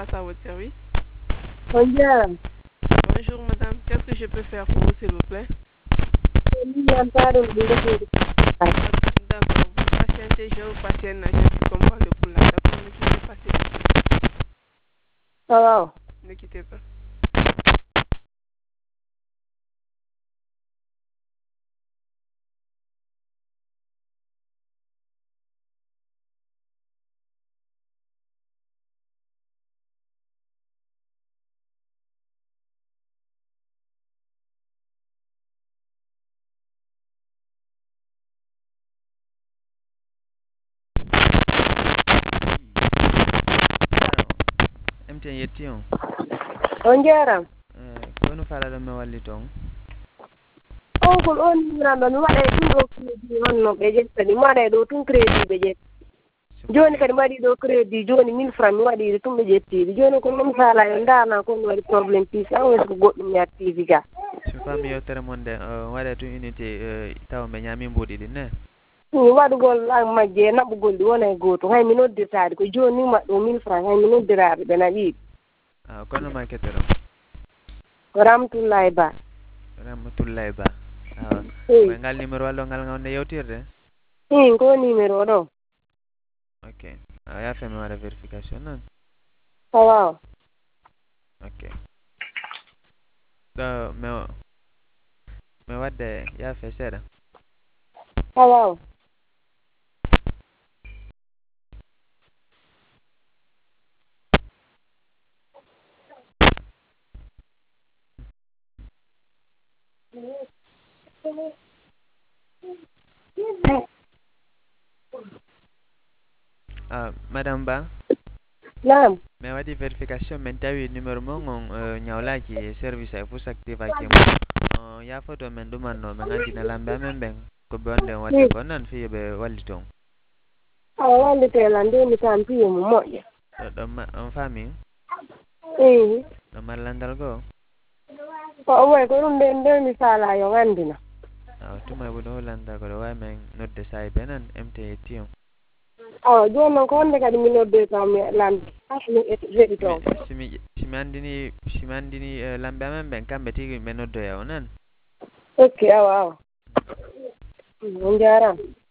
passe à votre service. Bonjour. Bonjour madame, qu'est-ce que je peux faire pour vous s'il vous plaît? D'accord, Vous patientez, je vais vous passer un agent qui comprend le poulet. D'accord, ne quittez pas s'il vous plaît. ça va. Ne quittez pas. MTN yetti on Bonjour. kono falala me walli ton On ko on numero mi waɗa ɗum ɗo crédit honno ɓe ƴettani mi waɗa ɗo tun crédit ɓe ƴetti joni kadi mi waɗi ɗo crédit joni 1000 francs mi waɗiri tum ɓe ƴettiɗi joni ko ɗum sala yo dana ko mi waɗi probléme pisi an woni ko goɗɗum mi activi ga so fami yewtere mon de waɗa tun unité taw ɓe ñami mbuɗi ɗi ne mi waɗugol an majje naɓugol ɗi wona e goto hay mi noddirtade ko joni ni waɗɗo 1000 francs hay mi noddiraɓe ɓe naɓiɓe kono ma kettoro ko Ramtoulaye Ba Ramatoulaye Ba ɓe ngal numéro wallo ngal ngal nde yewtirde ko numéro ɗo ok yafe mi waɗa vérification noon waaw ok ɗo mi wadde yafe seeɗa waaw madame Ba naam mi waɗi vérification min tawi numéro mon on ñawlaki service ay fof active aki mo yafoto min ɗumanno ɓe gandina lamɓe amen ɓen ko ɓe wonde wadde ko noon fiyi ɓe walli toon awa wallitelan nde mi tan piye mo moƴƴa ɗo on faami ɗo mallandal goo o way ko ɗum nde nde mi faala yo gandina tuma ɓuɗo hollanda ko ɗo wawi men nodde sayi be noon MT yetti on awa joni noon ko wonde kadi mi nodde taw mi lamdi mi heeɗi toon simi andini lamɓe amen ɓen kamɓe tigi ɓe noddoya o noon ok awa on jarama